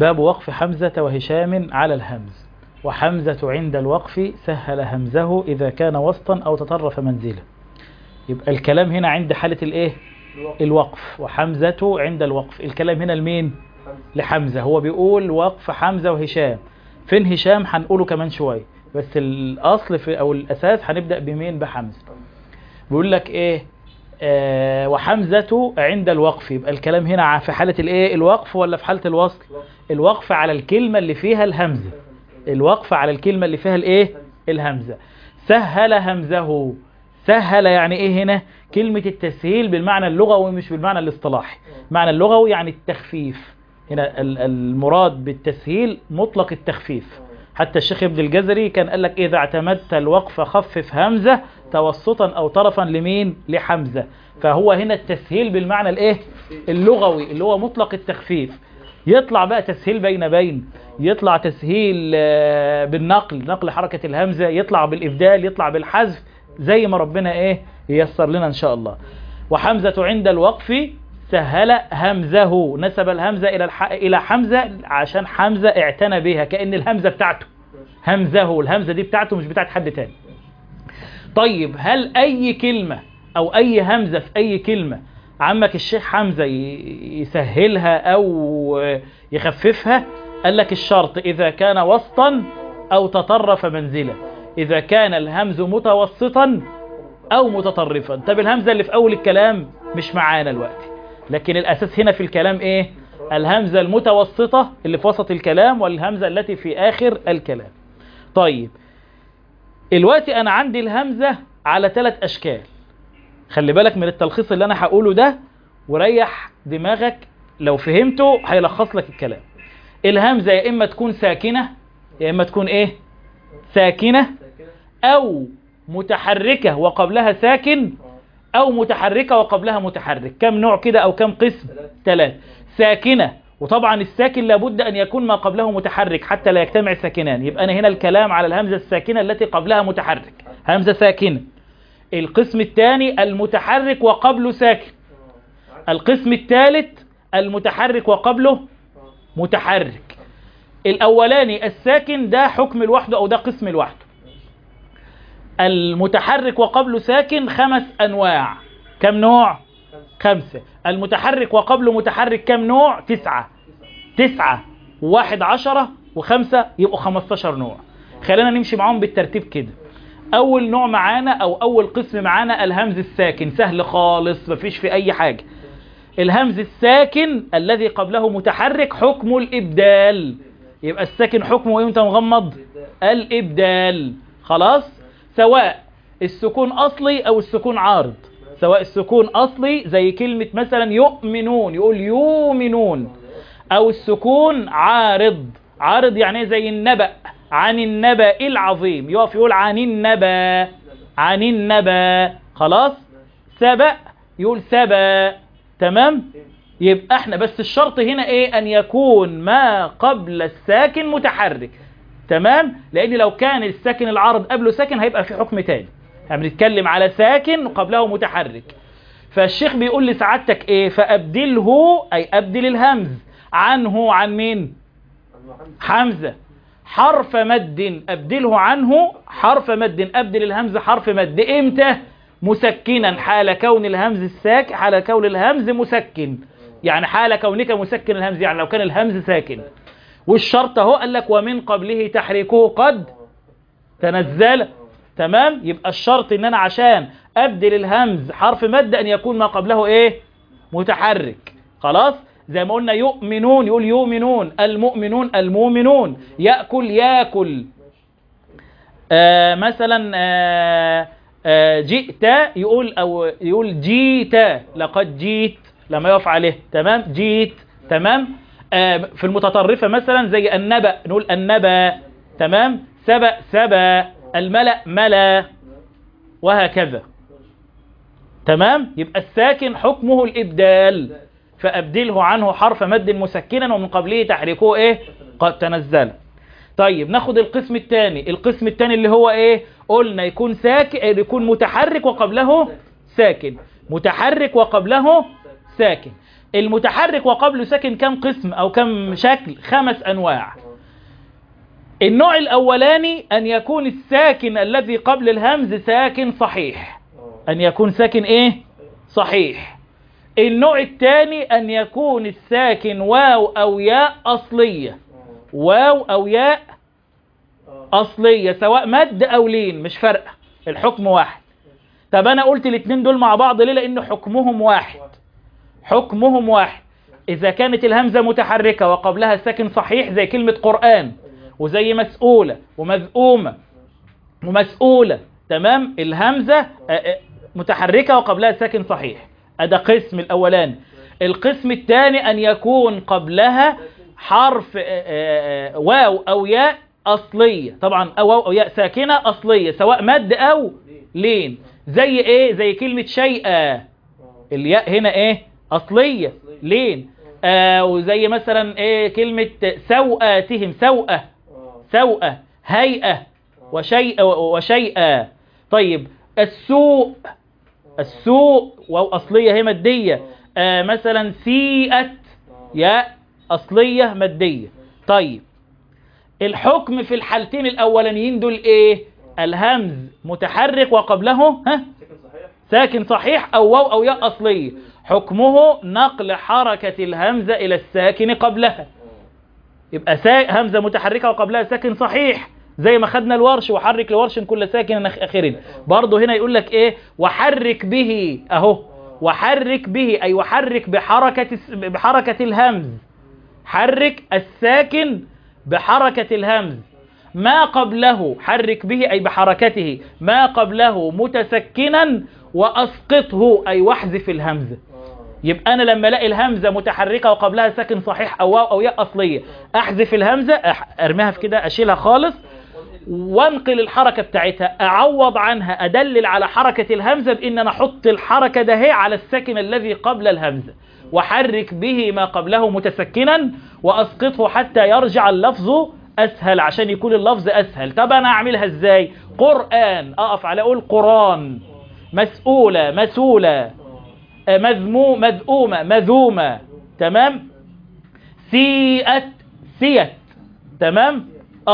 باب وقف حمزة وهشام على الهمز. وحمزة عند الوقف سهل همزه إذا كان وسطا أو تطرف منزله. يبقى الكلام هنا عند حالة الايه؟ الوقف. وحمزة عند الوقف، الكلام هنا لمين؟ لحمزة. هو بيقول وقف حمزة وهشام. فين هشام؟ هنقوله كمان شوية، بس الأصل في أو الأساس هنبدأ بمين؟ بحمزة. بيقول لك ايه؟ وحمزة عند الوقف. يبقى الكلام هنا في حالة الايه؟ الوقف ولا في حالة الوصل؟ الوقف على الكلمة اللي فيها الهمزة. الوقف على الكلمة اللي فيها الايه؟ الهمزة. سهل همزه. سهل يعني ايه هنا؟ كلمة التسهيل بالمعنى اللغوي مش بالمعنى الاصطلاحي. معنى اللغوي يعني التخفيف. هنا المراد بالتسهيل مطلق التخفيف. حتى الشيخ ابن الجزري كان قال لك إذا اعتمدت الوقف خفف همزة توسطا أو طرفا لمين؟ لحمزة. فهو هنا التسهيل بالمعنى الايه؟ اللغوي اللي هو مطلق التخفيف. يطلع بقى تسهيل بين يطلع تسهيل بالنقل، نقل حركة الهمزة، يطلع بالإبدال، يطلع بالحذف، زي ما ربنا ايه ييسر لنا ان شاء الله. وحمزة عند الوقف سهل همزه. نسب الهمزة الى حمزة عشان حمزة اعتنى بها، كأن الهمزة بتاعته همزه. الهمزة دي بتاعته مش بتاعت حد تاني. طيب هل اي كلمة او اي همزة في اي كلمة عمك الشيخ حمزة يسهلها او يخففها؟ قال لك الشرط اذا كان وسطا او تطرف منزله. إذا كان الهمز متوسطا أو متطرفا. طب الهمزة اللي في أول الكلام مش معانا الوقت، لكن الأساس هنا في الكلام إيه؟ الهمزة المتوسطة اللي في وسط الكلام، والهمزة التي في آخر الكلام. طيب الوقت أنا عندي الهمزة على 3 أشكال. خلي بالك من التلخيص اللي أنا هقوله ده وريح دماغك، لو فهمته هيلخص لك الكلام. الهمزة يا إما تكون ساكنة، يا إما تكون إيه؟ ساكنة أو متحركة وقبلها ساكن، أو متحركة وقبلها متحرك. كم نوع كده أو كم قسم؟ 3. ساكنة، وطبعا الساكن لابد أن يكون ما قبله متحرك حتى لا يجتمع ساكنان. يبقى أنا هنا الكلام على الهمزة الساكنة التي قبلها متحرك، همزة ساكنة. القسم الثاني المتحرك وقبله ساكن. القسم الثالث المتحرك وقبله متحرك. الأولاني الساكن ده حكم لوحده أو ده قسم لوحده. المتحرك وقبله ساكن 5 أنواع. كم نوع؟ 5. المتحرك وقبله متحرك كم نوع؟ 9. 9 و1 10 و5 يبقوا 15 نوع. خلينا نمشي معاهم بالترتيب كده. أول نوع معانا أو أول قسم معانا الهمز الساكن. سهل خالص، مفيش في أي حاجة. الهمز الساكن الذي قبله متحرك حكم الإبدال. يبقى الساكن حكمه إمتى مغمض؟ الإبدال. خلاص؟ سواء السكون أصلي أو السكون عارض. سواء السكون أصلي زي كلمة مثلا يؤمنون، يقول يؤمنون، أو السكون عارض. عارض يعني زي النبأ، عن النبأ العظيم، يقف يقول عن النبأ، عن النبأ. خلاص؟ سبأ يقول سبأ. تمام؟ يبقى احنا بس الشرط هنا ايه؟ ان يكون ما قبل الساكن متحرك. تمام؟ لان لو كان الساكن العارض قبله ساكن هيبقى في حكم تاني. بنتكلم على ساكن وقبله متحرك. فالشيخ بيقول لسعادتك ايه؟ فابدله، اي ابدل الهمز عنه. عن مين؟ حمزة. حرف مد، ابدله عنه حرف مد. ابدل الهمز حرف مد. امتى؟ مسكنا، حال كون الهمز الساكن، حال كون الهمز مسكن. يعني حال كونك مسكن الهمز، يعني لو كان الهمز ساكن. والشرط اهو قال لك ومن قبله تحريكه قد تنزل. تمام؟ يبقى الشرط ان انا عشان ابدل الهمز حرف مد ان يكون ما قبله ايه؟ متحرك. خلاص؟ زي ما قلنا يؤمنون يقول يؤمنون، المؤمنون المؤمنون، يأكل يأكل. مثلا جئت يقول او يقول جيت، لقد جيت لما يقف عليه. تمام؟ جيت. تمام؟ في المتطرفة مثلا زي النبأ نقول النبأ. تمام؟ سبأ سبأ، الملأ ملأ، وهكذا. تمام؟ يبقى الساكن حكمه الإبدال، فأبدله عنه حرف مد مسكنا ومن قبله تحريكه ايه؟ قد تنزل. طيب ناخد القسم الثاني. القسم الثاني اللي هو ايه؟ قلنا يكون ساكن، يكون متحرك وقبله ساكن. متحرك وقبله ساكن. المتحرك وقبله ساكن كم قسم أو كم شكل؟ 5 أنواع. النوع الأولاني أن يكون الساكن الذي قبل الهمز ساكن صحيح، أن يكون ساكن إيه؟ صحيح. النوع الثاني أن يكون الساكن واو أو ياء أصلية، واو أو ياء أصلية سواء مد أو لين، مش فارقة، الحكم واحد. طب أنا قلت الاثنين دول مع بعض ليه؟ لأن حكمهم واحد، حكمهم واحد. إذا كانت الهمزة متحركة وقبلها ساكن صحيح زي كلمة قرآن وزي مسؤولة ومذؤومة ومسؤولة، تمام، الهمزة متحركة وقبلها ساكن صحيح، هذا قسم الأولاني. القسم الثاني أن يكون قبلها حرف واو أو ياء أصلية، طبعا واو أو ياء ساكنة أصلية سواء مد أو لين. زي إيه؟ زي كلمة شيئا، الياء هنا إيه؟ أصلية لين. وزي مثلا إيه كلمة سوءاتهم، سوءة، سوءة، هيئة، وشيئا. طيب السوء، السوء واو أصلية هي مادية. مثلا سيئت، ياء أصلية مادية. طيب الحكم في الحالتين الأولانيين دول إيه؟ الهمز متحرك وقبله ساكن صحيح أو واو أو ياء أصلية، حكمه نقل حركة الهمزة إلى الساكن قبلها. يبقى همزة متحركة وقبلها ساكن صحيح زي ما خدنا الورش، وحرك لورش كل ساكن آخرين. برضه هنا يقول لك إيه؟ وحرك به، أهو وحرك به أي وحرك بحركة الهمز، حرك الساكن بحركة الهمز ما قبله، حرك به أي بحركته ما قبله متسكنا وأسقطه أي واحذف الهمزة. يبقى أنا لما ألاقي الهمزة متحركة وقبلها ساكن صحيح أو واو أو ياء أصلية، أحذف الهمزة، أرميها في كده، أشيلها خالص وانقل الحركة بتاعتها، أعوض عنها، أدلل على حركة الهمزة بإن أنا أحط الحركة ده هي على الساكن الذي قبل الهمزة، وحرك به ما قبله متسكنا وأسقطه حتى يرجع اللفظ أسهل، عشان يكون اللفظ أسهل. طب أنا أعملها إزاي؟ قرآن، أقف على أقول قرآن، مسؤولة، مسولة، مذؤومة، مذومة، تمام، سيئت، سيت، تمام.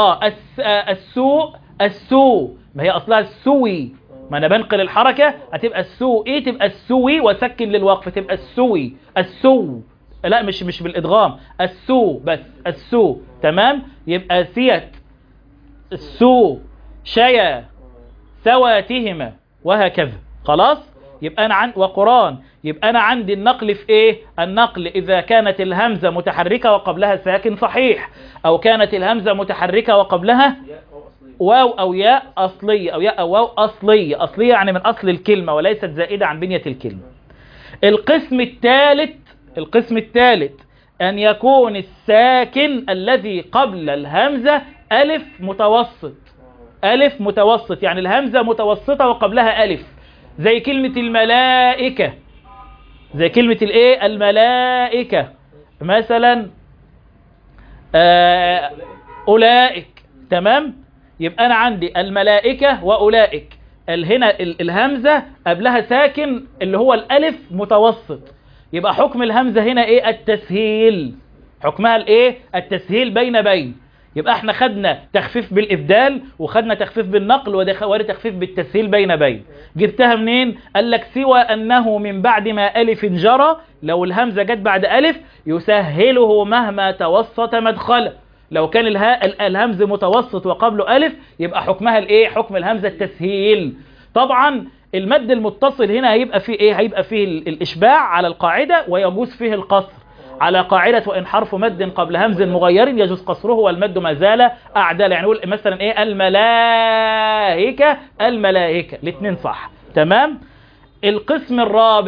السوء، السوء، ما هي أصلها السوي، ما أنا بنقل الحركة هتبقى السوء، تبقى السوي وسكن للوقف تبقى السوي، السو، لا مش بالإدغام، السو بس، السو، تمام. يبقى سيت، السو، شيا، سواتهما، وهكذا. خلاص. يبقى أنا وقرآن، يبقى أنا عندي النقل في إيه؟ النقل إذا كانت الهمزة متحركة وقبلها ساكن صحيح، أو كانت الهمزة متحركة وقبلها واو أو ياء أصلية، أو ياء أو واو أصلية، أصلية يعني من أصل الكلمة وليست زائدة عن بنية الكلمة. القسم الثالث أن يكون الساكن الذي قبل الهمزة ألف متوسط، ألف متوسط يعني الهمزة متوسطة وقبلها ألف، زي كلمة الملائكة، زي كلمة الايه؟ الملائكة مثلا، أولئك، تمام. يبقى أنا عندي الملائكة وأولئك، هنا الهمزة قبلها ساكن اللي هو الألف متوسط، يبقى حكم الهمزة هنا ايه؟ التسهيل، حكمها الايه؟ التسهيل بين. يبقى احنا خدنا تخفيف بالإبدال وخدنا تخفيف بالنقل وده تخفيف بالتسهيل بين. جبتها منين؟ قال لك سوى أنه من بعد ما ألف جرى، لو الهمزة جت بعد ألف يسهله مهما توسط مدخله. لو كان الهمز متوسط وقبله ألف يبقى حكمها الايه؟ حكم الهمزة التسهيل. طبعا المد المتصل هنا هيبقى فيه ايه؟ هيبقى فيه الإشباع على القاعدة، ويجوز فيه القصر على قاعدة وإن حرف مد قبل همز مغير يجوز قصره والمد ما زال أعدل. يعني نقول مثلا إيه؟ الملائكة، الملائكة، الاثنين صح، تمام. القسم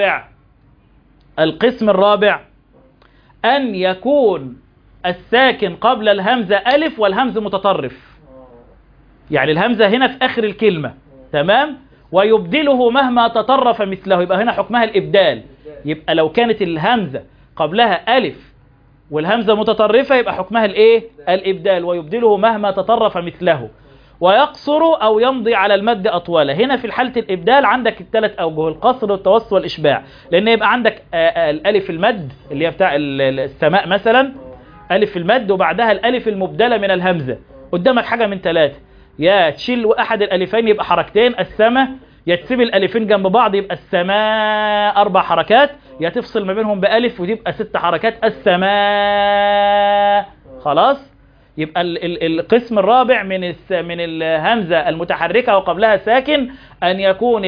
الرابع أن يكون الساكن قبل الهمزة ألف والهمز متطرف، يعني الهمزة هنا في آخر الكلمة، تمام، ويبدله مهما تطرف مثله، يبقى هنا حكمها الإبدال. يبقى لو كانت الهمزة قبلها ألف والهمزة متطرفة يبقى حكمها الايه؟ الإبدال، ويبدله مهما تطرف مثله. ويقصر أو يمضي على المد أطوال. هنا في حالة الإبدال عندك الثلاث أوجه: القصر والتوسط والإشباع، لأن يبقى عندك الألف المد اللي هي بتاع السماء مثلا، ألف المد وبعدها الألف المبدلة من الهمزة. قدامك حاجة من ثلاثة: يا تشيل أحد الألفين يبقى حركتين السماء، يا تسيب الألفين جنب بعض يبقى السماء 4 حركات، يا تفصل ما بينهم بألف وتبقى 6 حركات السماء. خلاص؟ يبقى القسم الرابع من الهمزة المتحركة وقبلها ساكن أن يكون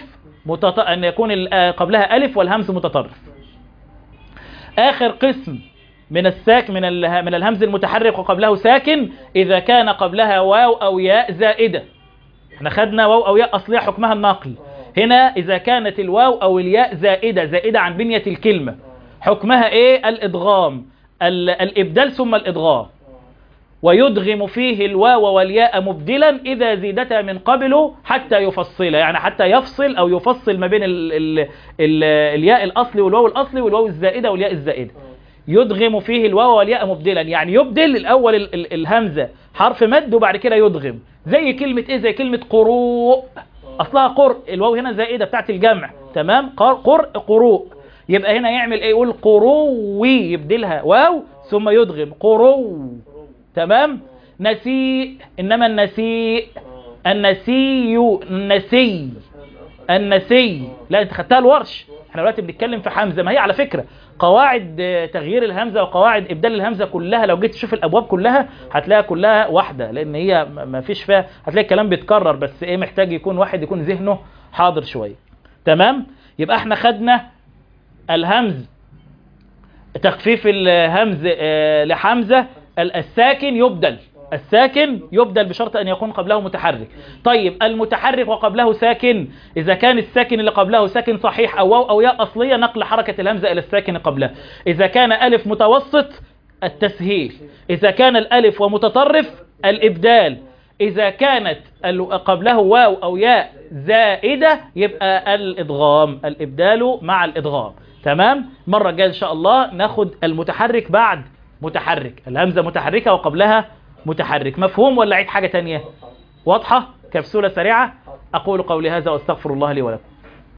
قبلها ألف والهمز متطرف. آخر قسم من من الهمز المتحرك وقبله ساكن إذا كان قبلها واو أو ياء زائدة. احنا خدنا واو أو ياء أصلية حكمها النقل. هنا إذا كانت الواو أو الياء زائدة عن بنية الكلمة، حكمها إيه؟ الإدغام، الإبدال ثم الإدغام. ويدغم فيه الواو والياء مبدلا إذا زيدتا من قبله حتى يفصل، يعني حتى يفصل أو يفصل ما بين الياء الأصلي والواو الأصلي والواو الزائدة والياء الزائدة. يدغم فيه الواو والياء مبدلا، يعني يبدل الأول الهمزة حرف مد وبعد كده يدغم. زي كلمة إيه؟ زي كلمة قروء، أصلها قرء، الواو هنا زائدة بتاعت الجمع، تمام؟ قرء قروء. يبقى هنا يعمل إيه؟ يقول قروي، يبدلها واو ثم يدغم قرو، تمام؟ نسيء، إنما النسيء النسي لا، انت خدتها الورش. احنا دلوقتي بنتكلم في حمزة. ما هي على فكرة قواعد تغيير الهمزة وقواعد إبدال الهمزة كلها لو جيت تشوف الأبواب كلها هتلاقيها كلها واحدة، لأن هي ما فيش فيها، هتلاقي الكلام بيتكرر، بس إيه، محتاج يكون واحد يكون ذهنه حاضر شوية، تمام؟ يبقى احنا خدنا الهمز، تخفيف الهمز لحمزة، الساكن يبدل بشرط أن يكون قبله متحرك. طيب المتحرك وقبله ساكن، إذا كان الساكن اللي قبله ساكن صحيح أو واو أو ياء أصلية، نقل حركة الهمزة إلى الساكن قبله. إذا كان ألف متوسط، التسهيل. إذا كان الألف ومتطرف، الإبدال. إذا كانت قبله واو أو ياء زائدة يبقى الإدغام، الإبدال مع الإدغام، تمام؟ مرة جاية إن شاء الله ناخد المتحرك بعد متحرك، الهمزة متحركة وقبلها متحرك. مفهوم ولا عيد حاجة تانية؟ واضحة؟ كبسولة سريعة. أقول قولي هذا وأستغفر الله لي ولكم.